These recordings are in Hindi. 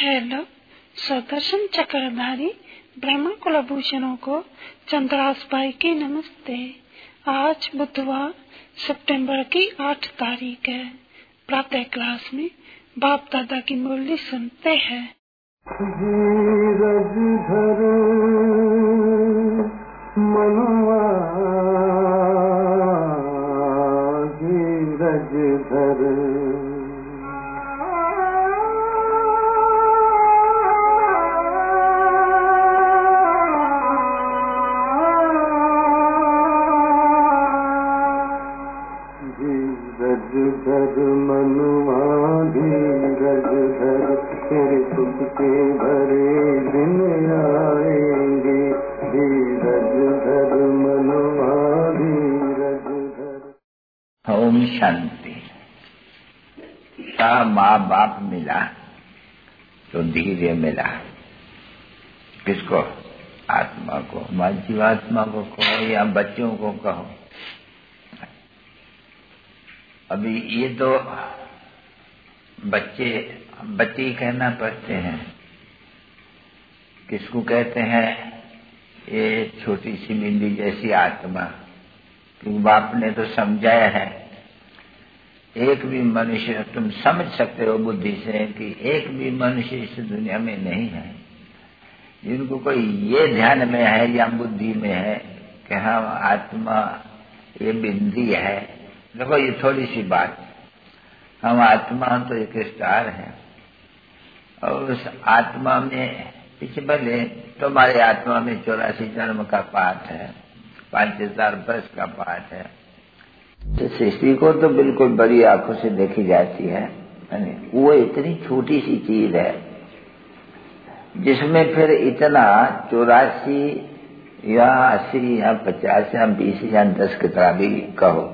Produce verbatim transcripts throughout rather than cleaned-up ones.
हेलो सुदर्शन चक्रधारी ब्रह्म कुलभूषणों को चंद्रास भाई की नमस्ते। आज बुधवार सितंबर की आठ तारीख है। प्रातः क्लास में बाप दादा की मुरली सुनते हैं। धीरज धर मनवा धीरज धर धर मनुआ धीरज धर तेरे सुख के भरे दिन आएंगे। धीरज धर मनुआ धीरज धर। ओम शांति। सा माँ बाप मिला तो धीरे मिला। किसको? आत्मा को, माँ जीवात्मा को कहो या बच्चों को कहो। अभी ये तो बच्चे बच्चे ही कहना पड़ते हैं। किसको कहते हैं? ये छोटी सी बिंदी जैसी आत्मा। क्योंकि बाप ने तो समझाया है, एक भी मनुष्य, तुम समझ सकते हो बुद्धि से कि एक भी मनुष्य इस दुनिया में नहीं है जिनको कोई ये ध्यान में है या बुद्धि में है कि हाँ आत्मा ये बिंदी है। देखो ये थोड़ी सी बात, हम आत्मा तो एक स्टार है और उस आत्मा में पीछे भले तुम्हारे आत्मा में चौरासी जन्म का पाठ है, पांच हजार वर्ष का पाठ है। तो सृष्टि को तो बिल्कुल बड़ी आंखों से देखी जाती है, वो इतनी छोटी सी चीज है जिसमें फिर इतना चौरासी या अस्सी या पचास या बीस या दस कितना भी कहो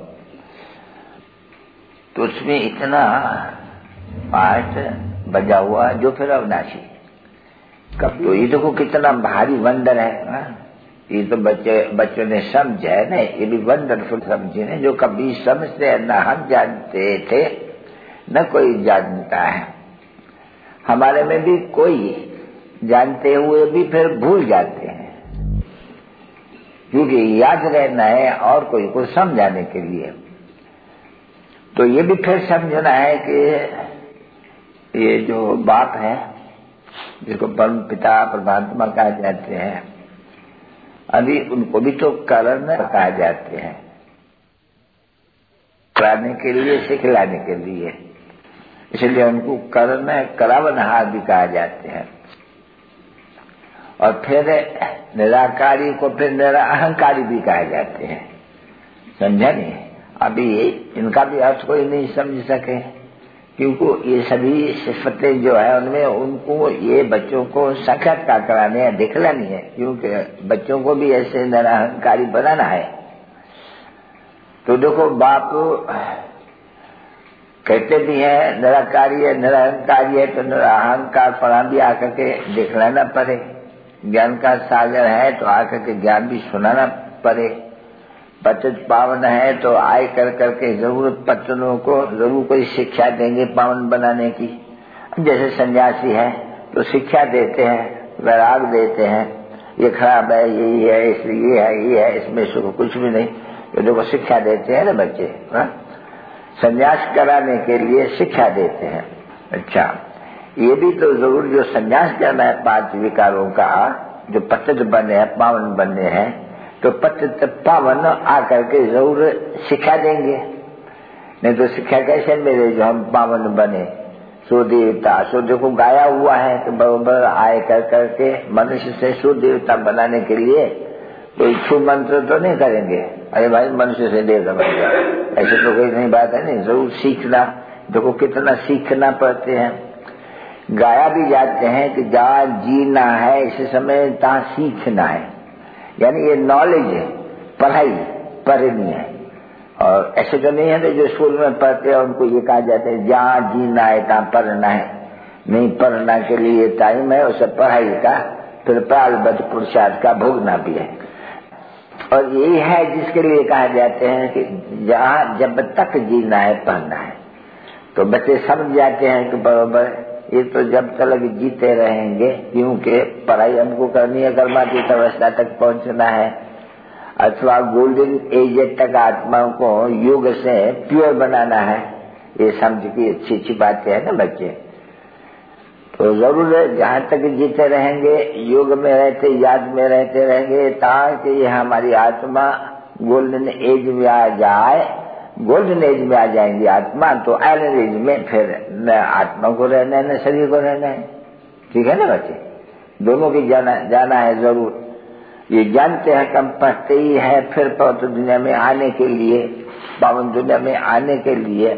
तो उसमें इतना पाठ बजा हुआ जो फिर अविनाशी। कब तो ये देखो कितना भारी वंडर है ना? ये तो बच्चे बच्चों ने समझा है ना, ये भी वंडरफुल समझे ना, जो कभी समझते न हम जानते थे न कोई जानता है। हमारे में भी कोई जानते हुए भी फिर भूल जाते हैं, क्योंकि याद रहना है और कोई को समझाने के लिए। तो ये भी फिर समझना है कि ये जो बाप है जिसको परम पिता परमात्मा कहा जाते हैं, अभी उनको भी तो कारण कहा जाते हैं, कराने के लिए, सिखलाने के लिए। इसलिए उनको करण करावनहार भी कहा जाते हैं। और फिर निराकारी को फिर निराअहंकारी भी कहा जाते हैं। समझा नहीं? अभी इनका भी अर्थ कोई नहीं समझ सके, क्योंकि ये सभी सिफतें जो है उनमें उनको ये बच्चों को साक्षात्कार कराने या दिखलानी है, क्योंकि बच्चों को भी ऐसे निराअहंकारी बनाना है। तो देखो बाप कहते भी है निराकारी है, निराअहंकारी है, तो निराअहंकार पर भी आकर के दिखलाना पड़े। ज्ञान का सागर है तो आकर के ज्ञान भी सुनाना पड़े। पतित पावन है तो आए कर करके जरूर पत्तनों को जरूर कोई शिक्षा देंगे पावन बनाने की। जैसे सन्यासी है तो शिक्षा देते हैं, वैराग देते हैं, ये खराब है, यही है, इसलिए ये है, ये है, इसमें सुख कुछ भी नहीं। तो देखो शिक्षा देते हैं ना बच्चे, सन्यास कराने के लिए शिक्षा देते हैं। अच्छा, ये भी तो जरूर जो सन्यास करना है पांच विकारों का, जो पतित बने हैं, पावन बने हैं, तो पतित पावन आकर के जरूर शिक्षा देंगे। नहीं तो शिक्षा कैसे मिले जो हम पावन बने? सुदेवता, सो देखो गाया हुआ है तो बराबर आए कर करके मनुष्य से सुदेवता बनाने के लिए कोई छू मंत्र तो नहीं करेंगे, अरे भाई मनुष्य से देवता बन गया, ऐसे तो कोई नहीं बात है। नहीं, जरूर सीखना। देखो कितना सीखना पड़ते हैं। गाया भी जाते हैं कि जहाँ जीना है इस समय तहाँ सीखना है, यानी ये नॉलेज है, पढ़ाई पढ़नी है। और ऐसे तो नहीं है जो स्कूल में पढ़ते हैं उनको ये कहा जाता है जहाँ जीना है तहाँ पढ़ना है। नहीं, पढ़ना के लिए टाइम है, उसे पढ़ाई का फिर प्रारब्ध पुरुषार्थ का भोगना भी है। और यही है जिसके लिए कहा जाते हैं कि जहाँ जब तक जीना है पढ़ना है। तो बच्चे समझ जाते हैं कि बराबर ये तो जब तक जीते रहेंगे, क्योंकि पढ़ाई हमको करनी है, कर्मातीत अवस्था तक पहुंचना है, अथवा गोल्डन एज तक आत्मा को योग से प्योर बनाना है। ये समझ की अच्छी अच्छी बातें है ना बच्चे। तो जरूर है जहां तक जीते रहेंगे, योग में रहते, याद में रहते रहेंगे, ताकि ये हमारी आत्मा गोल्डन एज में आ जाए। गोल्डन एज में आ जाएंगी आत्मा तो आयरन एज में फिर न आत्मा को रहना है न शरीर को रहना है। ठीक है ना बच्चे, दोनों की जाना जाना है जरूर। ये जानते हैं कम पढ़ते ही है, फिर पवित्र दुनिया में आने के लिए, पावन दुनिया में आने के लिए।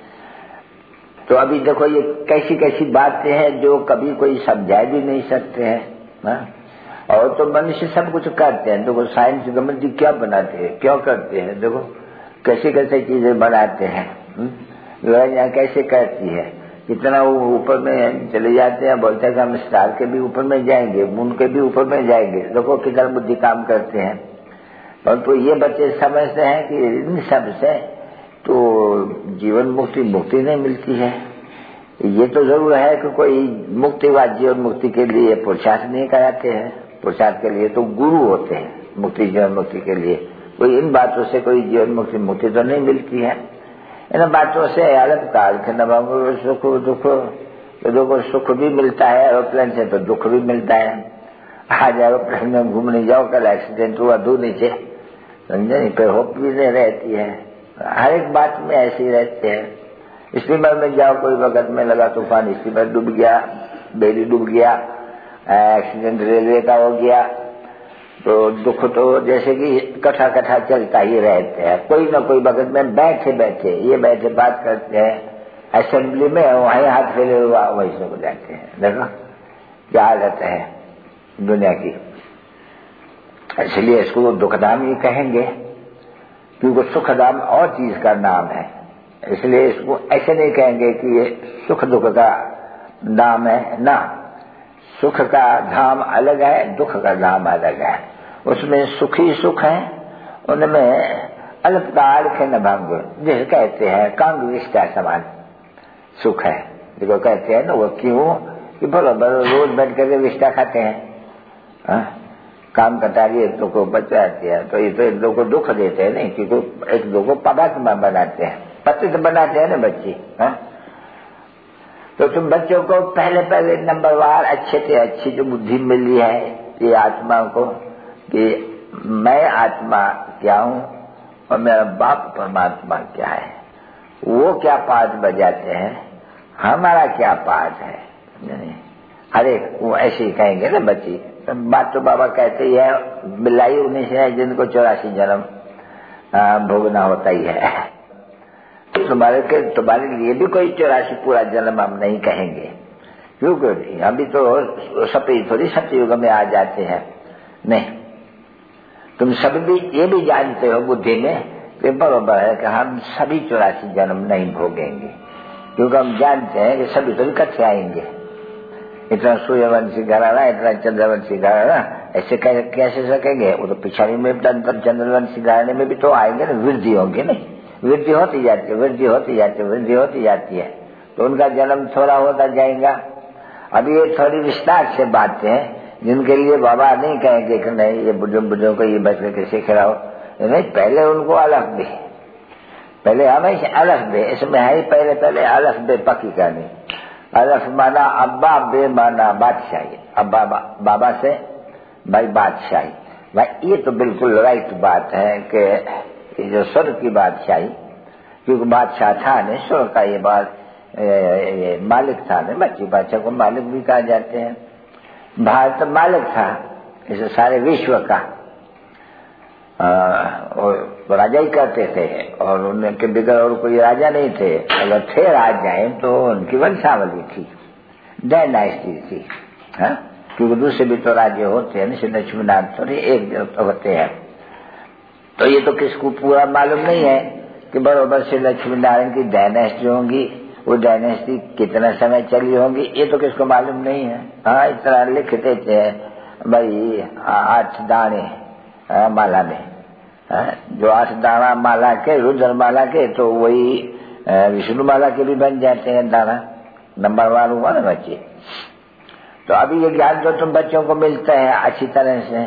तो अभी देखो ये कैसी कैसी बातें हैं जो कभी कोई समझा भी नहीं सकते हैं ना? और तो मनुष्य सब कुछ करते हैं। देखो साइंस गवर्नमेंट क्या बनाते हैं, क्यों करते हैं, देखो कैसे कैसे चीजें बनाते हैं, लड़ाइयाँ कैसे करती है, कितना वो ऊपर में चले जाते हैं, बोलते हैं कि हम स्टार के भी ऊपर में जाएंगे, मून के भी ऊपर में जाएंगे। देखो कितना बुद्धि काम करते हैं। और तो ये बच्चे समझते हैं कि इन सब से तो जीवन मुक्ति मुक्ति नहीं मिलती है। ये तो जरूर है कि कोई मुक्तिवाद जीवन मुक्ति के लिए पुरुषार्थ नहीं कराते हैं। पुरुषार्थ के लिए तो गुरु होते हैं, मुक्ति जीवन मुक्ति के लिए। कोई इन बातों से कोई जीवन मुक्ति मुक्ति तो नहीं मिलती है। इन बातों से अलग काल के नवांगो सुख दुख, तो देखो सुख भी मिलता है एरोप्लेन से, तो दुख भी मिलता है। आज एरोप्लेन में घूमने जाओ, कल एक्सीडेंट हुआ दो नीचे, समझे, फिर होप भी नहीं रहती है। हर एक बात में ऐसे ही रहते हैं। स्टीमर में जाओ, कोई वक्त में लगा तूफान, स्टीमर डूब गया, बेड़ी डूब गया, एक्सीडेंट रेलवे का हो गया, तो दुख तो जैसे कि कथा कथा चलता ही रहते हैं। कोई ना कोई वक्त में बैठे बैठे ये बैठे बात करते हैं असेंबली में, वहीं हाथ फैले हुआ वहीं से हो जाते हैं। देखो क्या हालत है दुनिया की। इसलिए इसको दुखधाम ही कहेंगे, क्योंकि सुखधाम और चीज का नाम है। इसलिए इसको ऐसे नहीं कहेंगे कि ये सुख दुख का नाम है ना। सुख का धाम अलग है, दुख का धाम अलग है। उसमें सुखी सुख है, उनमें अल्पकाल के न भंग, जिसे कहते हैं कांग विष्टा समान सुख है। देखो कहते हैं ना वो क्यों कि बराबर रोज बैठ करके विष्टा खाते हैं, हा? काम कटारी एक दो को बचाते हैं, तो ये तो एक दो को दुख देते हैं नहीं, क्योंकि एक दो को पदात्मा बनाते हैं, पतित बनाते हैं ना बच्ची। हा? तो तुम बच्चों को पहले पहले नंबर वार अच्छे से अच्छी जो बुद्धि मिली है ये आत्मा को, कि मैं आत्मा क्या हूँ और मेरा बाप परमात्मा क्या है, वो क्या पाठ बजाते हैं, हमारा क्या पाठ है। नहीं, अरे वो ऐसे ही कहेंगे ना बच्ची। बात तो बाबा कहते ही है, बिलाई उन्हीं से है जिनको चौरासी जन्म भोगना होता ही है। तुम्हारे के तुम्हारे लिए भी कोई चौरासी पूरा जन्म हम नहीं कहेंगे, क्योंकि अभी तो सपी थोड़ी सतयुग में आ जाते हैं। नहीं, तुम सब भी ये भी जानते हो बुद्धि में कि बराबर है कि हम सभी चौरासी जन्म नहीं भोगेंगे, क्योंकि हम जानते हैं कि सभी तो इकट्ठे आएंगे। इतना सूर्यवंशी घराना, इतना चंद्रवंशी घराना, ऐसे कैसे सकेंगे। वो तो पिछाड़ी में चंद्रवंशी घराने में भी तो आएंगे ना, वृद्धि होंगे नहीं, वृद्धि होती जाती है, वृद्धि होती जाती है, वृद्धि होती जाती है, तो उनका जन्म थोड़ा होता जाएगा। अब ये थोड़ी विस्तार से बातें हैं जिनके लिए बाबा नहीं कहेंगे कि नहीं ये बुजुर्ग बुजुर्ग को ये बच्चे के सीख रहा हो, नहीं, पहले उनको अलग दे, पहले हमें अलग दे। इसमें है पहले पहले अलग दे पक्की करनी। अलग माना अब्बा, बे माना बादशाही। अब्बा बाबा से भाई बादशाही, भाई ये तो बिल्कुल राइट बात है कि ये जो स्वर्ग की बादशाही, क्योंकि बादशाह था नहीं स्वर्ग का, ये बात ये मालिक था नहीं, बच्ची बादशाह को मालिक भी कहा जाते हैं। भारत मालिक था इसे सारे विश्व का, और राजा ही करते थे, और उनके बगैर और कोई राजा नहीं थे। अगर थे राजाएं तो उनकी वंशावली थी, डायनास्टी थी, हाँ? क्योंकि दूसरे भी तो राज्य होते हैं, जैसे लक्ष्मीनाथ थोड़ी एक तो होते हैं। तो ये तो किसको पूरा मालूम नहीं है कि बराबर से लक्ष्मी नारायण की डायनेस्टी होंगी, वो डायनेस्टी कितना समय चली होगी, ये तो किसको मालूम नहीं है। हाँ, इतना लिख देते हैं भाई आठ दाने आ, माला में, आ, जो आठ दाना माला के रुद्र माला के, तो वही विष्णु माला के भी बन जाते हैं दाना। नंबरवार हुआ ना बच्चे। तो अभी ये ज्ञान जो तुम बच्चों को मिलते हैं अच्छी तरह से,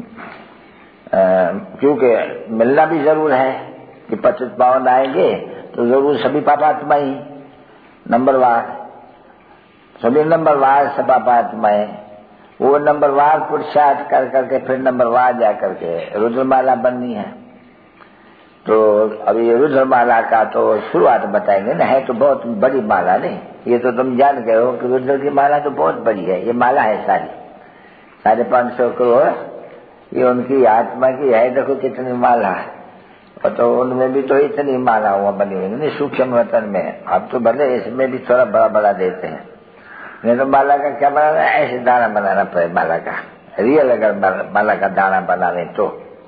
क्योंकि मिलना भी जरूर है कि पतित पावन आएंगे तो जरूर सभी पापात्माएं नंबरवार, सभी नंबरवार सब पापात्माएं, वो नंबरवार पुरुषार्थ कर करके फिर नंबरवार जा करके रुद्रमाला बननी है। तो अभी ये रुद्रमाला का तो शुरुआत बताएंगे ना, है तो बहुत बड़ी माला नहीं, ये तो तुम जान गए हो कि रुद्र की माला तो बहुत बड़ी है। ये माला है सारी साढ़े पांच सौ करोड़, ये उनकी आत्मा की है। देखो कितनी माला है, और तो उनमें भी तो इतनी माला हुआ बनी हुई नहीं सूक्ष्म वतन में। अब तो भले इसमें भी थोड़ा बड़ा बड़ा देते हैं, नहीं तो माला का क्या बनाना है, ऐसे दाना बनाना पड़े माला का, रियल अगर माला का दाना बनाने तो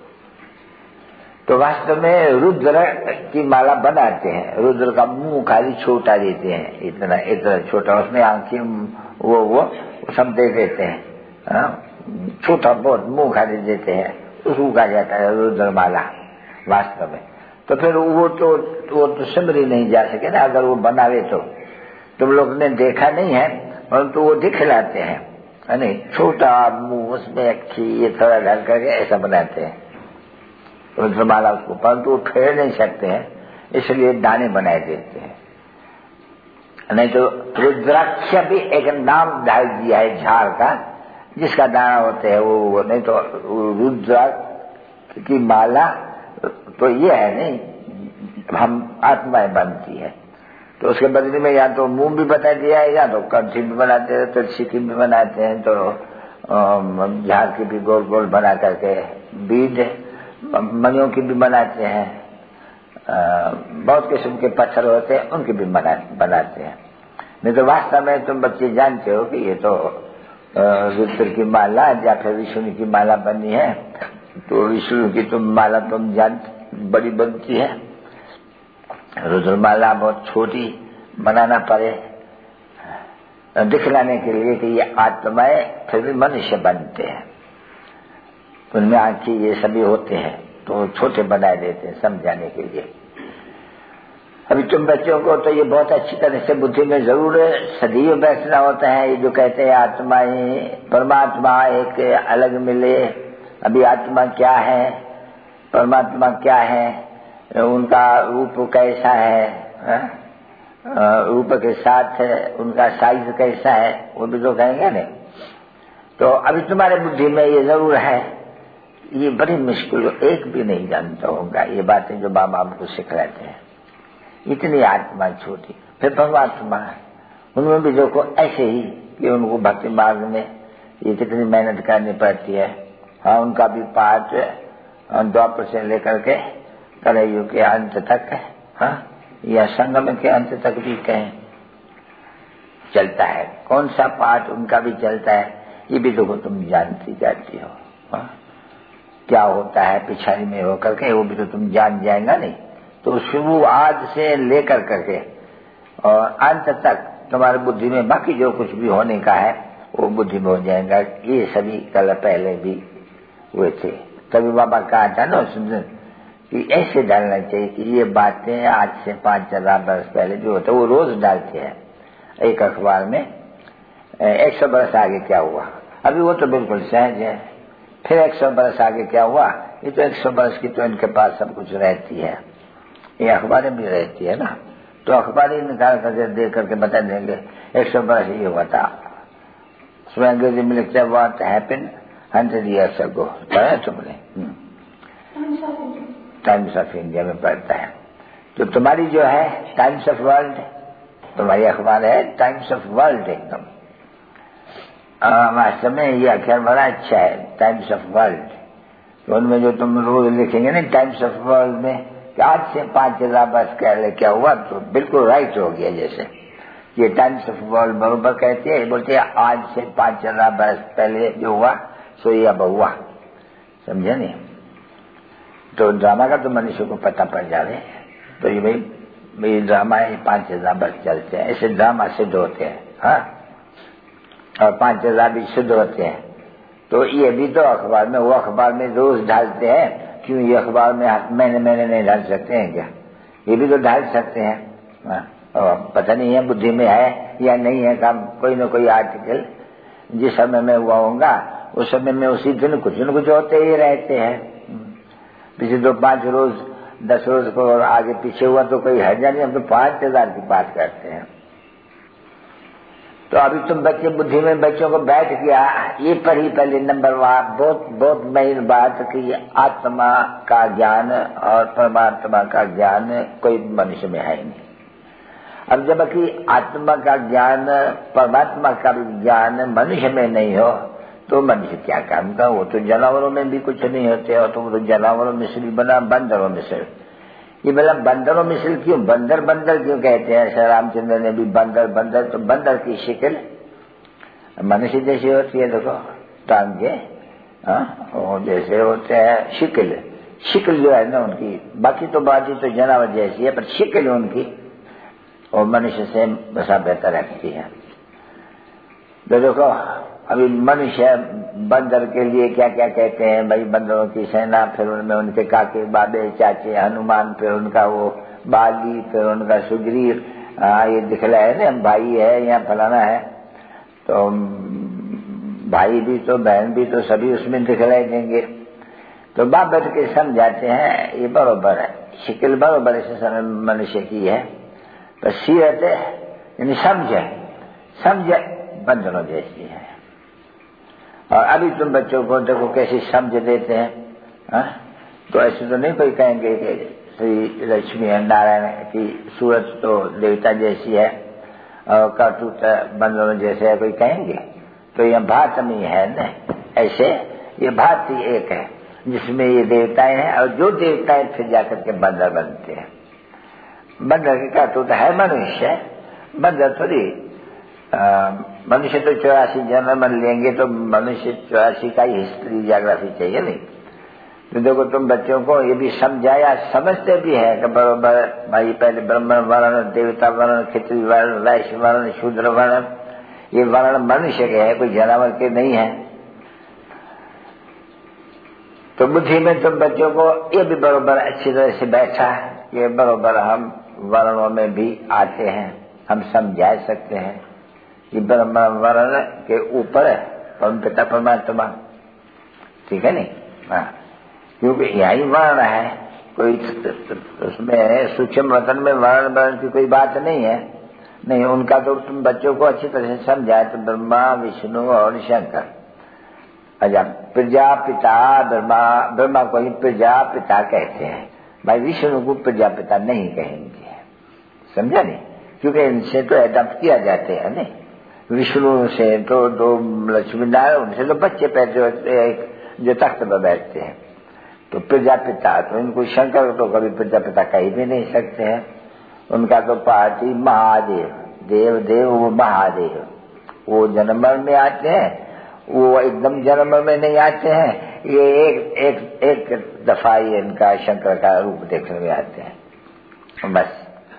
तो वास्तव में रुद्र की माला बनाते हैं। रुद्र का मुंह खाली छोटा देते हैं, इतना इतना छोटा, उसमें आंखें वो वो सब दे देते हैं, छोटा बहुत मुंह खाली देते हैं, उसको कहा जाता है रुद्र माला वास्तव में। तो फिर वो तो वो तो सिमरी नहीं जा सके ना, अगर वो बनावे तो। तुम लोग ने देखा नहीं है परंतु वो दिखलाते हैं, नहीं छोटा मुंह, उसमें अच्छी ये थोड़ा ढल करके ऐसा बनाते हैं रुद्रमाला उसको, परंतु वो फेर नहीं सकते हैं इसलिए दाने बनाए देते हैं। नहीं तो रुद्राक्ष भी एक नाम डाल दिया है झाड़ का जिसका दाना होते है वो, वो नहीं तो रुद्राक्ष की माला तो ये है नहीं, हम आत्माएं बनती है। तो उसके बदले में या तो मुंह भी बता दिया है, या तो कंठी भी बनाते हैं, तुलसी की भी बनाते हैं, तो झाड़ की भी गोल गोल बना करके, बीज मणियों की भी बनाते हैं, बहुत किस्म के पत्थर होते हैं उनकी भी बना, बनाते हैं। नहीं तो वास्तव में तुम बच्चे जानते हो कि ये तो रुद्र की माला या फिर विष्णु की माला बनी है। तो विष्णु की तुम माला तुम जान बड़ी बनती है, रुद्रमाला बहुत छोटी बनाना पड़े दिखलाने के लिए कि ये आत्माएं फिर भी मनुष्य बनते हैं, उनमें आंखें ये सभी होते हैं, तो छोटे बनाए देते हैं समझाने के लिए। अभी तुम बच्चों को तो ये बहुत अच्छी तरह से बुद्धि में जरूर सदैव बैठना होता है। ये जो कहते हैं आत्मा ही परमात्मा एक अलग मिले, अभी आत्मा क्या है, परमात्मा क्या है, उनका रूप कैसा है, है? रूप के साथ उनका साइज कैसा है, वो भी तो कहेंगे नहीं। तो अभी तुम्हारे बुद्धि में ये जरूर है, ये बड़ी मुश्किल, एक भी नहीं जानता होगा ये बातें जो बाबा हमको सिखलाते हैं। इतनी आत्मा छोटी, फिर परमात्मा उनमें भी देखो ऐसे ही कि उनको भक्ति मार्ग में ये कितनी मेहनत करनी पड़ती है। हाँ, उनका भी पाठ द्वापर से लेकर के कलयुग के अंत तक, हाँ, या संगम के अंत तक भी कहें चलता है। कौन सा पाठ उनका भी चलता है ये भी देखो तुम जानती जाती हो। हाँ? क्या होता है पिछाड़ी में होकर के, वो भी तो तुम जान जाएगा नहीं। तो शुरू आज से लेकर करके और अंत तक तुम्हारी बुद्धि में बाकी जो कुछ भी होने का है वो बुद्धि में हो जाएगा। ये सभी कल पहले भी हुए थे, तभी बाबा कहा था ना सुन कि ऐसे डालना चाहिए कि ये बातें आज से पांच हजार वर्ष पहले जो होता है वो रोज डालते हैं एक अखबार में। एक सौ बरस आगे क्या हुआ, अभी वो तो बिल्कुल सहज है। फिर एक सौ बरस आगे क्या हुआ, ये तो एक सौ बरस की तो इनके पास सब कुछ रहती है, ये अखबारें भी रहती है ना, तो अखबारें निकाल करके दे करके बता देंगे एक सौ बरस ये हुआ था। उसमें अंग्रेजी में लिखते हैं what happened hundred years ago, पढ़ा तुमने? टाइम्स ऑफ इंडिया में पढ़ता है। तो तुम्हारी जो है टाइम्स ऑफ वर्ल्ड, तुम्हारी अखबार है टाइम्स ऑफ वर्ल्ड एकदम वास्तव में ये अक्षर बड़ा अच्छा है, टाइम्स ऑफ वर्ल्ड। तो उनमें जो तुम रोज लिखेंगे ना टाइम्स ऑफ वर्ल्ड में कि आज से पांच हजार वर्ष पहले क्या हुआ, तो बिल्कुल राइट हो गया। जैसे ये टाइम्स ऑफ वर्ल्ड बरोबर कहती है, बोलते हैं आज से पांच हजार वर्ष पहले जो हुआ सो ये अब हुआ, समझे नहीं? तो ड्रामा का तो मनुष्य को पता पड़ जाए तो ये भाई ये ड्रामा है, पांच हजार वर्ष चलते हैं, ऐसे ड्रामा सिद्ध होते हैं। हाँ, और पांच हजार भी सिद्ध होते हैं। तो ये भी तो अखबार में, वो अखबार में रोज डालते हैं, क्यों ये अखबार में महीने महीने नहीं डाल सकते हैं क्या? ये भी तो डाल सकते हैं। हाँ, पता नहीं है बुद्धि में है या नहीं है, काम कोई न कोई आर्टिकल जिस समय में हुआ होगा उस समय में उसी दिन कुछ न कुछ होते ही रहते हैं। पिछले दो पांच रोज दस रोज को और आगे पीछे हुआ तो कोई हर्जा नहीं, हम तो पांच हजार की बात करते हैं। तो अभी तुम बच्चे बुद्धि में बच्चों को बैठ गया, ये पर ही पहले नंबर वन बहुत बहुत मेन बात कि आत्मा का ज्ञान और परमात्मा का ज्ञान कोई मनुष्य में है नहीं। अब जबकि आत्मा का ज्ञान परमात्मा का भी ज्ञान मनुष्य में नहीं हो तो मनुष्य क्या काम का, वो तो जानवरों में भी कुछ नहीं होते, और तो वो तो जानवरों में से भी बना बंदरों में से। ये बोला बंदरों में से क्यों बंदर बंदर क्यों कहते हैं? श्री रामचंद्र ने भी बंदर बंदर, तो बंदर की शिकल मनुष्य जैसी होती है, देखो टांगे हाँ जैसे होते हैं, शिकल शिकल जो है ना उनकी, बाकी तो बाकी तो जानवर जैसी है पर शिकल उनकी और मनुष्य से बसा बेहतर रखती है। तो देखो अभी मनुष्य बंदर के लिए क्या क्या कहते हैं भाई, बंदरों की सेना, फिर उनमें उनके काके बाबे चाचे हनुमान, फिर उनका वो बाली, फिर उनका सुग्रीव, ये दिखला है ना भाई है या फलाना है, तो भाई भी तो बहन भी तो सभी उसमें दिखलाई देंगे। तो बाप बैठ के समझाते हैं ये बरोबर है, शिकल बरोबर ऐसे समय मनुष्य की है, पर सीरत यानी समझे समझे बंदरों जैसी है। और अभी तुम बच्चों को देखो कैसी समझ देते हैं हा? तो ऐसे तो नहीं कोई कहेंगे कि श्री लक्ष्मी नारायण की सूरत तो देवता जैसी है और करतूत बंदरों जैसे है, कोई कहेंगे? तो यह भात में है न, ऐसे ये भात ही एक है जिसमें ये देवताएं हैं, और जो देवताएं फिर जाकर के बंदर बनते हैं। बंदर की करतूत है मनुष्य, बंदर थोड़ी मनुष्य तो चौरासी जन्म मन लेंगे तो मनुष्य चौरासी का ही हिस्ट्री ज्योग्राफी चाहिए नहीं। तो देखो तुम बच्चों को ये भी समझाया, समझते भी है कि बराबर भाई पहले ब्राह्मण वर्ण, देवता वर्ण, क्षत्रिय वर्ण, वैश्य वर्ण, शूद्र वर्ण, ये वर्ण मनुष्य के है, कोई जानवर के नहीं है। तो बुद्धि में तुम बच्चों को ये भी बराबर अच्छी तरह से बैठा, ये बराबर हम वर्णों में भी आते हैं, हम समझा सकते हैं कि ब्रह्म वर्ण के ऊपर है परम पिता परमात्मा, ठीक है नहीं हाँ, क्योंकि यही वर्ण है, कोई उसमें सूक्ष्म वतन में वर्ण वर्ण की कोई बात नहीं है। नहीं, उनका तो तुम बच्चों को अच्छी तरह से समझाए तो ब्रह्मा विष्णु और शंकर। अच्छा, प्रजापिता ब्रह्मा, ब्रह्मा को ही प्रजापिता कहते हैं भाई, विष्णु को प्रजापिता नहीं कहेंगे, समझा नहीं, क्योंकि इनसे तो एडॉप्ट किया जाते हैं नहीं। विष्णु से तो दो लक्ष्मी नारायण, उनसे तो बच्चे पैदा होते हैं जो तख्त पर बैठते हैं। तो प्रजापिता तो इनको शंकर तो कभी प्रजापिता कह भी नहीं सकते हैं, उनका तो पार्टी महादेव, देव देव वो महादेव, वो जन्म में आते हैं, वो एकदम जन्म में नहीं आते हैं, ये एक एक एक दफा ये इनका शंकर का रूप देखने में आते हैं बस।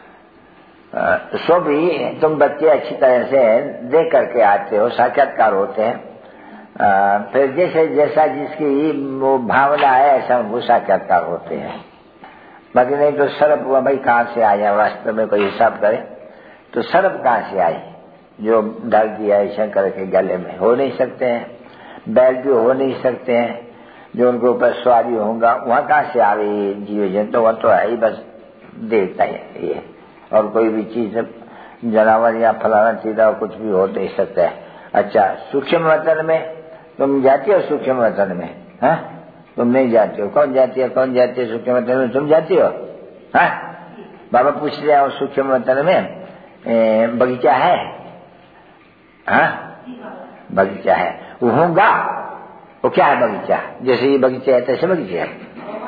सो भी तुम बच्चे अच्छी तरह से देख करके आते हो, साक्षात्कार होते हैं, आ, फिर जैसे जैसा जिसकी वो भावना है ऐसा वो साक्षात्कार होते हैं। बाकी नहीं तो सर्प हुआ भाई कहाँ से आया, वास्तव में कोई हिसाब करे तो सर्प कहाँ से आई जो डाल दिया है शंकर के गले में, हो नहीं सकते हैं। बैल भी हो नहीं सकते हैं, जो उनके ऊपर सवारी होगा वहाँ कहाँ से आवे जीव जंतु, वह तो है ही बस देवता है ये, और कोई भी चीज जानवर या फलाना चीज कुछ भी हो नहीं सकता है। अच्छा, सूक्ष्म वतन में तुम जाती हो? सूक्ष्म वतन में हाँ तुम नहीं जाती हो? कौन जाती है? कौन जाती है सूक्ष्म वतन में? तुम जाती हो? हाँ बाबा पूछ रहे हो सूक्ष्म वतन में ए, बगीचा है? हाँ बगीचा है, वो होगा, वो क्या है बगीचा? जैसे ये बगीचा है तैसे बगीचा है।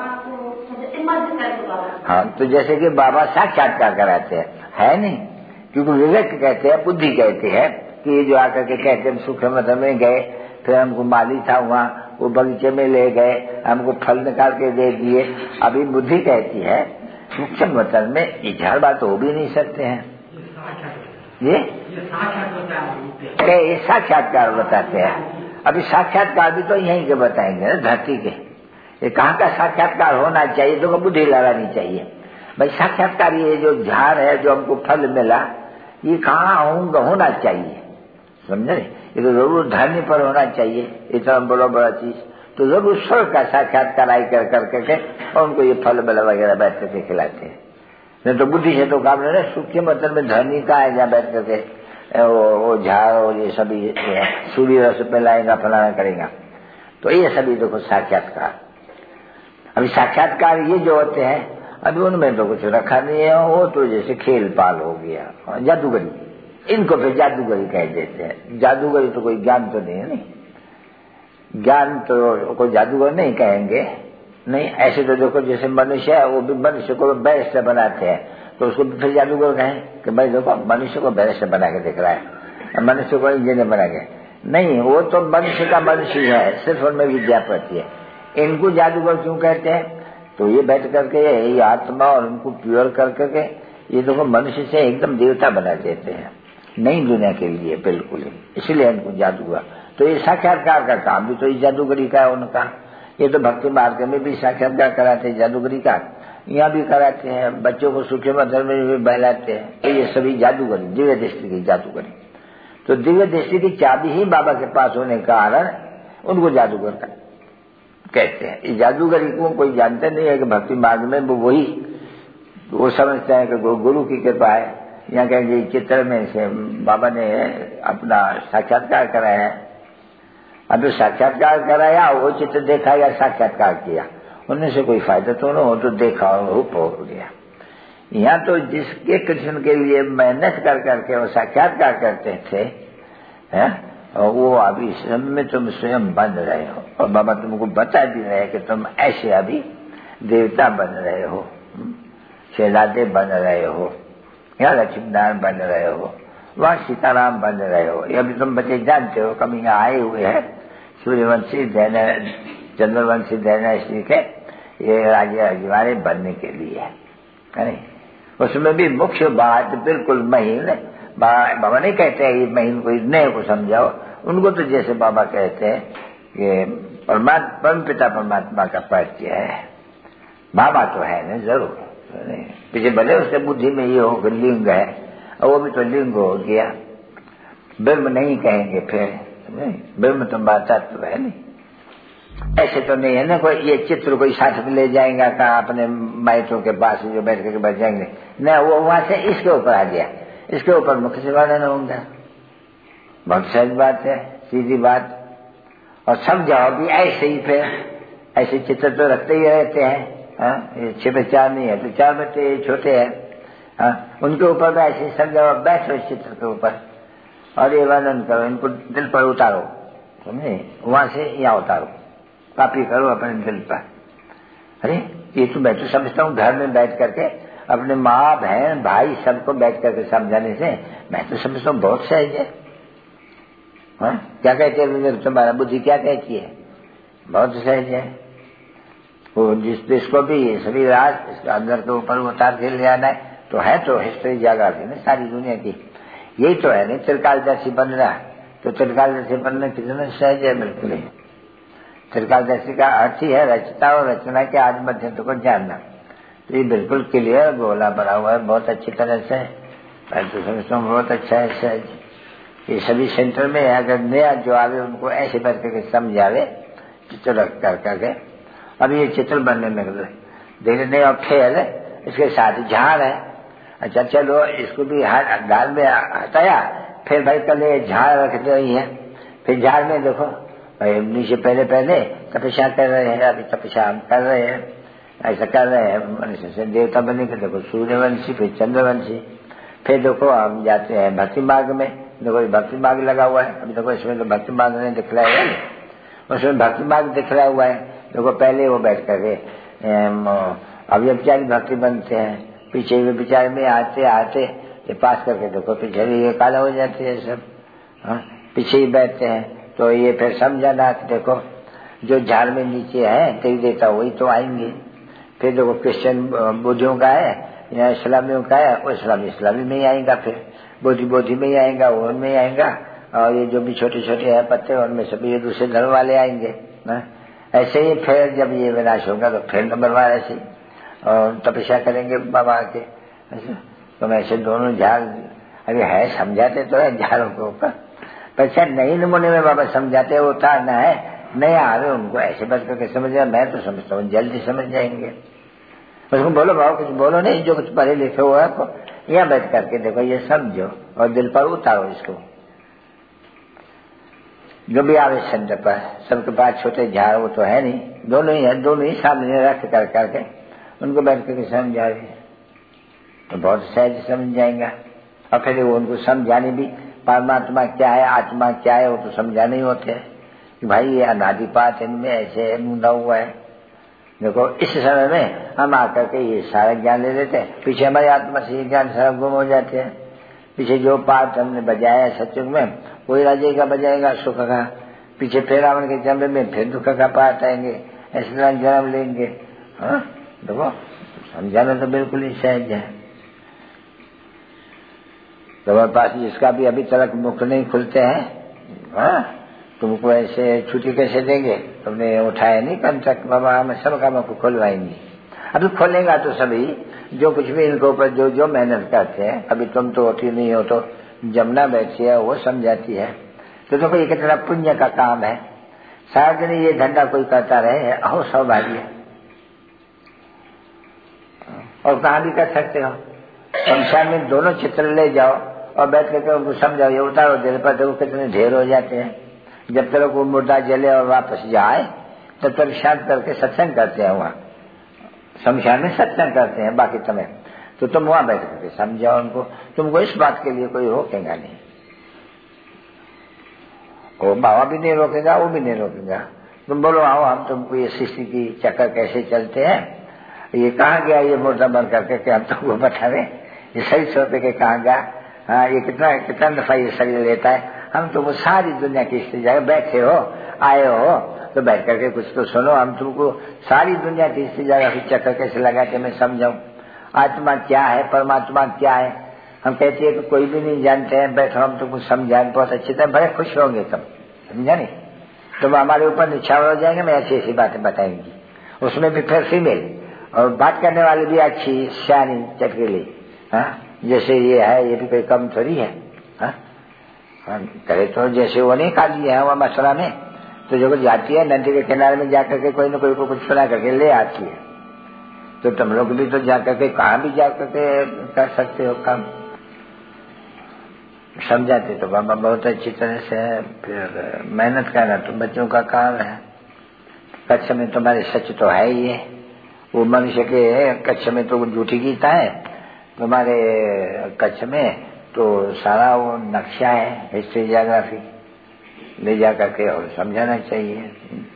हाँ, तो जैसे कि बाबा साक्षात्कार कराते हैं, है नहीं, क्योंकि विवेक कहते हैं, बुद्धि कहते हैं कि ये जो आकर के कहते हैं सूक्ष्म वतन में गए, फिर हमको माली था वहाँ, वो बगीचे में ले गए, हमको फल निकाल के दे दिए। अभी बुद्धि कहती है सूक्ष्म वतन में ये झाड़ बात हो भी नहीं सकते हैं, ये ये साक्षात्कार बताते हैं। अभी साक्षात्कार भी तो यहीं के बताएंगे ना, धरती के। ये कहाँ का साक्षात्कार होना चाहिए तो बुद्धि लगानी चाहिए। भाई साक्षात्कार ये जो झाड़ है, जो हमको फल मिला, ये कहाँ होना चाहिए, समझे? ये तो जरूर धरनी पर होना चाहिए, इतना बड़ा बड़ा चीज तो जरूर स्वर्ग का साक्षात्कार आई कर करके और उनको ये फल बल वगैरह बैठ करके खिलाते हैं। नहीं तो बुद्धि से तो काम नहीं, सूखे मतलब में धरनी का है जहाँ बैठ करके वो, वो झाड़ और ये सभी सूर्य रस पे लाएगा, फलाना करेगा। तो ये सभी देखो साक्षात्कार। अभी साक्षात्कार ये जो होते हैं, अभी उनमें तो कुछ रखा नहीं है, वो तो जैसे खेल पाल हो गया, जादूगरी, इनको फिर जादूगरी कह देते हैं। जादूगरी तो कोई ज्ञान तो नहीं है, नहीं ज्ञान तो कोई जादूगर नहीं कहेंगे, नहीं। ऐसे तो देखो जैसे मनुष्य है, वो भी मनुष्य को बैर से बनाते हैं, तो उसको फिर जादूगर कहें कि भाई देखो मनुष्य को बैर से बना के दिख रहा है, मनुष्य को इंजीनियर बना के, नहीं, वो तो मनुष्य का मनुष्य है, सिर्फ उनमें विद्यापति है। इनको जादूगर क्यों कहते हैं? तो ये बैठ करके ये आत्मा और उनको प्योर कर करके ये देखो मनुष्य से एकदम देवता बना देते हैं, नई दुनिया के लिए बिल्कुल ही, इसलिए इनको जादूगर। तो ये साक्षात्कार का काम भी तो ये जादूगरी का है उनका। ये तो भक्ति मार्ग में भी साक्षात्कार कराते हैं जादूगरी का, यहाँ भी कराते हैं, बच्चों को सूखे मधर में भी बहलाते हैं। तो ये सभी जादूगरी, दिव्य दृष्टि की जादूगरी। तो दिव्य दृष्टि की चाबी ही बाबा के पास होने के कारण उनको जादूगर का कहते हैं। इस जादूगरी को कोई जानते नहीं है कि भक्ति मार्ग में वो वही वो समझते हैं कि गुरु की कृपा है, यहाँ कहेंगे चित्र में से बाबा ने अपना साक्षात्कार कराया है। अब जो साक्षात्कार कराया वो चित्र देखा या साक्षात्कार किया, उनमें से कोई फायदा तो न हो, तो देखा और हुप हो गया। यहाँ तो जिसके कृष्ण के लिए मेहनत कर करके वो साक्षात्कार करते थे, है? और वो अभी में तुम स्वयं बन रहे हो, और बाबा तुमको बता भी रहे कि तुम ऐसे अभी देवता बन रहे हो, शहजादे बन रहे हो, या लक्ष्मीनारायण बन रहे हो, वहाँ सीताराम बन रहे हो। ये अभी तुम बच्चे जानते हो, कभी यहाँ आए हुए हैं सूर्यवंशी चंद्रवंशी डायनेस्टी के ये राजा रजवाड़े बनने के लिए है नहीं। उसमें भी मुख्य बात बिल्कुल महीन, बाबा नहीं कहते हैं ये महीन को नए को समझाओ, उनको तो जैसे बाबा कहते हैं कि परमात्मा परम पिता परमात्मा का परिचय है। बाबा तो है ना जरूर, पीछे भले उसके बुद्धि में ये हो लिंग है, और वो भी तो लिंग हो गया, ब्रह्म नहीं कहेंगे फिर, नहीं ब्रह्म तो बात तो है नहीं। ऐसे तो नहीं है ना कोई ये चित्र कोई साथ में ले जाएगा कहा अपने माइटों के पास जो बैठ करके बैठ जाएंगे, न वो वहां से इसके ऊपर आ गया, इसके ऊपर मुख्य सेवा न होगा। बहुत सहज बात है, सीधी बात। और सब जाओ भी ऐसे ही, फिर ऐसे चित्र तो रखते ही रहते हैं। हाँ, ये छह पे चार नहीं है तो चार बच्चे छोटे हैं, हाँ, उनके ऊपर भी ऐसे सब जाओ बैठो इस चित्र के ऊपर और ये वर्णन करो, इनको दिल पर उतारो, समझे, वहां से यहाँ उतारो, कॉपी करो अपने दिल पर। अरे ये तो मैं तो समझता हूँ घर में बैठ करके अपने माँ बहन भाई सबको बैठ करके समझाने से मैं तो समझता हूँ बहुत सहज है। हाँ, क्या कहते हैं तुम्हारा बुद्धि क्या कहती है? बहुत सहज है। वो जिस जिसको भी सभी राज इसके अंदर के ऊपर उतार के ले आना है तो है तो हिस्ट्री जागा थी ना सारी दुनिया की, यही तो है नहीं त्रिकालदर्शी बन रहा। तो त्रिकालदर्शी बनना कितना सहज है, बिल्कुल ही। त्रिकालदर्शी का अर्थ ही है रचता और रचना के आज मध्य को जानना। तो ये बिल्कुल क्लियर गोला बना हुआ है बहुत अच्छी तरह से, मैं तो समझता हूँ बहुत अच्छा है सहज। ये सभी सेंटर में अगर नया जो आवे उनको ऐसे बैठ करके समझावे चित्र रख कर करके, अब ये चित्र बनने में धीरे नहीं और खेल इसके साथ झाड़ है। अच्छा चलो इसको भी दाल में हटाया, फिर भाई कल ये झाड़ रख रही है, फिर झाड़ में देखो भाई नीचे पहले पहले तपस्या कर रहे हैं, अभी तपस्या हम कर रहे हैं, ऐसा कर रहे हैं मनुष्य से देवता बने के। देखो सूर्यवंशी फिर चंद्रवंशी, फिर देखो हम जाते हैं भक्ति मार्ग में, देखो भक्ति मार्ग लगा हुआ है। अभी देखो इसमें तो भक्ति मार्ग नहीं दिखलाया है, उसमें भक्ति मार्ग दिखलाया हुआ है। देखो पहले वो बैठ करके अव्यभिचारी भक्ति बनते हैं, पीछे भी विचार में आते आते ये पास करके देखो पीछे भी ये काला हो जाते हैं सब, हाँ पीछे ही बैठते हैं। तो ये फिर समझाना देखो जो झाड़ में नीचे है तेरी देता वही तो आएंगे। फिर देखो क्रिश्चियन बुद्धियों का है या इस्लामियों का है, वो इस्लामी इस्लामी में ही आएगा, फिर बोधी बोधी में ही आएगा, वो उनमें ही आएगा, और ये जो भी छोटे छोटे है पत्ते उनमें सभी ये दूसरे धर्म वाले आएंगे। ना ऐसे ही फिर जब ये विनाश होगा तो फिर नंबर बार ऐसे और तपस्या करेंगे बाबा के। तो ऐसे दोनों झाड़, अरे है समझाते तो है झाड़ों के ऊपर, पर शायद नई नमूने में बाबा समझाते हैं, वो उतारना है, नहीं आ रहे उनको ऐसे बच करके समझ जाए। मैं तो समझता हूँ जल्दी समझ जाएंगे। उसको बोलो बाबा कुछ बोलो नहीं, जो कुछ पढ़े लिखे हुआ है तो यहाँ बैठ करके देखो, ये समझो और दिल पर उतारो इसको। जो भी आवे शब्द पर, सबके पास छोटे झाड़ वो तो है नहीं, दोनों ही है, दोनों ही सामने रख कर करके उनको बैठ करके समझा रहे तो बहुत सहज समझ जाएगा। और फिर वो उनको समझाने भी, परमात्मा क्या है, आत्मा क्या है, वो तो समझाने ही होते हैं कि भाई ये अनादिपात इनमें ऐसे मुंडा हुआ है। देखो इस समय में हम आकर के ये सारा ज्ञान ले लेते हैं, पीछे हमारी आत्मा से ये ज्ञान सारा गुम हो जाते हैं। पीछे जो पाठ हमने बजाया सत्युग में वही राजे का बजाएगा सुख का, पीछे फिर रावण के जन्म में फिर दुख का पाठ आएंगे, ऐसे तरह जन्म लेंगे। हाँ देखो समझाना तो बिल्कुल ही सहज है। तुम्हारे पास जिसका भी अभी तक मुख नहीं खुलते हैं, हाँ तुमको ऐसे छुट्टी कैसे देंगे? तुमने उठाया नहीं कम तक, बाबा हम सब कामों को खुलवाएंगे। अभी खोलेगा तो सभी जो कुछ भी इनके ऊपर जो जो मेहनत करते हैं, अभी तुम तो होती नहीं हो तो जमुना बैठी है वो समझाती है। तो देखो ये कितना पुण्य का काम है, सारा दिन ये धंधा कोई करता रहे, अहो सौभाग्य। और कहाँ भी कर सकते हो, शमशान में दोनों चित्र ले जाओ और बैठ करके उनको समझाओ, ये उतारो दिल पर, देखो कितने ढेर हो जाते हैं। जब तक वो मुर्दा जले और वापस जाए तब तक शांत करके सत्संग करते हैं, वहाँ शमशान में सत्संग करते हैं बाकी समय। तो तुम वहां बैठ करके समझाओ उनको, तुमको इस बात के लिए कोई रोकेगा नहीं, वो बाबा भी नहीं रोकेगा, वो भी नहीं रोकेगा। तुम बोलो आओ हम तुमको ये सृष्टि की चक्कर कैसे चलते हैं, ये कहाँ गया ये मुर्दा बन करके कि हम तुमको बता रहे, ये सही सोते के कहाँ गया, हाँ ये कितना कितना दफा ये शरीर लेता है। हम तुमको सारी दुनिया की स्थिति जगह बैठे हो, आए हो तो बैठ करके कुछ तो सुनो, हम तुमको सारी दुनिया की स्थिति जगह फिर चक्कर कैसे लगाते मैं समझाऊं। आत्मा क्या है, परमात्मा क्या है, हम कहते हैं कि कोई भी नहीं जानते हैं, बैठो हम तुमको समझाएं बहुत अच्छी तरह, बड़े खुश होंगे तुम, समझा नहीं? तुम हमारे ऊपर निछावर हो जाएंगे, मैं ऐसी ऐसी बातें बताएंगी, उसमें भी फिर फीमेल और बात करने वाली भी अच्छी सियानी चटकेली, हाँ जैसे ये है, ये भी कोई कम थोड़ी है। हाँ करे तो जैसे वो नहीं खा लिया है वह मसला में, तो जो जाती है नदी के किनारे में जाकर के कोई न कोई को कुछ सुना करके ले आती है, तो तुम लोग भी तो जाकर के कहाँ भी जाकर के कर सकते हो काम। समझाते तो बाबा बहुत अच्छी तरह से है, फिर मेहनत करना तो बच्चों का काम है। कच्छ में तुम्हारे सच तो है ही है, वो मनुष्य के कच्छ में तो झूठी गीता है, तुम्हारे कच्छ में तो सारा वो नक्शा है, हिस्ट्री जियोग्राफी ले जा करके और समझाना चाहिए।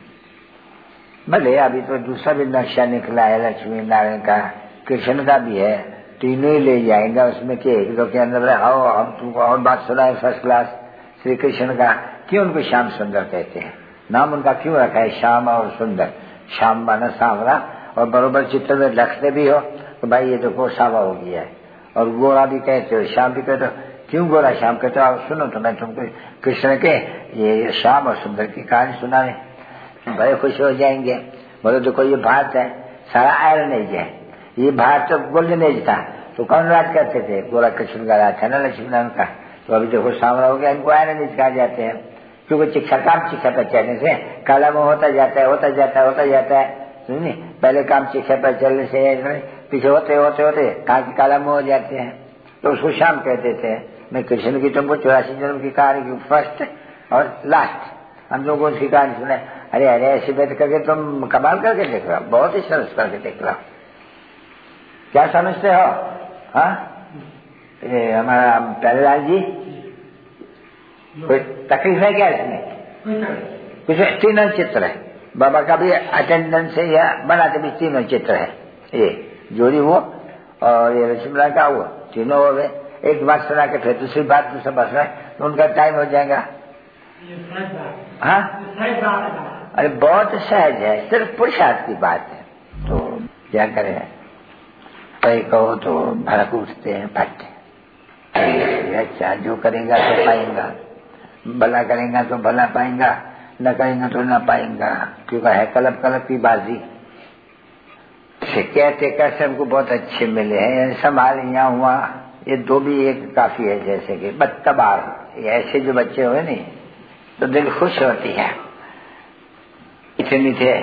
भले अभी तो दूसरा भी नक्शा निकला है लक्ष्मी नारायण का, कृष्ण का भी है, तीनों ही ले जाएंगे उसमें कि एक दो के अंदर आओ हम तुमको और बात सुनाए फर्स्ट क्लास। श्री कृष्ण का क्यों उनको श्याम सुंदर कहते हैं, नाम उनका क्यों रखा है श्याम और सुंदर? श्याम माना सांवरा, और बरोबर चित्र में रखते भी हो तो भाई ये देखो सावा हो गया है, और गोरा भी कहते हो, श्याम भी कहते हो, क्यों गोरा श्याम कहते हो? आप सुनो तो मैं तुमको कृष्ण के ये श्याम और सुंदर की कहानी सुनाने, बड़े खुश हो जाएंगे। बोले देखो ये भारत है सारा आयरन एज है, ये भारत तो गोल्डन एज था, तो कौन राज करते थे? गोरा कृष्ण का राज था ना, लक्ष्मीनारायण का। तो अभी देखो सांवरा हो गया, इनको आयरन एज कहा जाते हैं, क्योंकि शिक्षा काम शिक्षा पर चलने से काला मुंह होता जाता है होता जाता है होता जाता है, सुनिए पहले काम शिक्षा पर चलने से पीछे होते होते होते कहा कि काला मुंह हो जाते हैं, तो उसको शाम कहते थे। मैं कृष्ण की तुमको चौरासी जन्म की कहानी की फर्स्ट और लास्ट हम लोगों को उसकी कहानी सुना। अरे अरे ऐसे बैठ करके तुम कमाल करके देख रहे हो, बहुत ही सरस करके देख रहा हो, क्या समझते हो? हाँ ये हमारा प्यारेलाल जी कोई तकलीफ है क्या इसमें? कुछ तीनों चित्र है, बाबा का भी अटेंडेंस है या बनाते भी तीनों चित्र है, ये जोड़ी वो और ये लक्ष्मीनारायण का वो तीनों हो गए। एक बात सुना के फिर दूसरी बात दूसरा बस रहा है तो उनका टाइम हो जाएगा। हाँ अरे बहुत सहज है, सिर्फ पुरुषार्थ की बात है, तो क्या करें? कई कहो तो भड़क उठते हैं फटते, अच्छा जो करेगा तो पाएगा, भला करेगा तो भला पाएगा, न करेगा तो न पाएगा, क्योंकि है कलब कलब की बाजी। से कहते कैसे हमको बहुत अच्छे मिले हैं, संभाल यहाँ हुआ, ये दो भी एक काफी है। जैसे कि बत्तबार ऐसे जो बच्चे हुए नहीं तो दिल खुश होती है, मीठे मीठे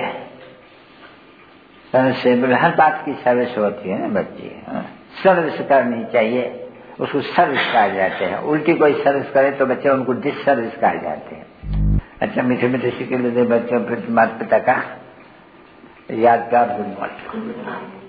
से हर बात की सर्विस होती है ना बच्ची। सर्विस करनी चाहिए, उसको सर्विस कहा जाते हैं। उल्टी कोई सर्विस करे तो बच्चे उनको डिस सर्विस कहा जाते हैं। अच्छा मीठे मीठे सिक्के लेते बच्चों फिर माता पिता का यादगार गुड मॉर्निंग।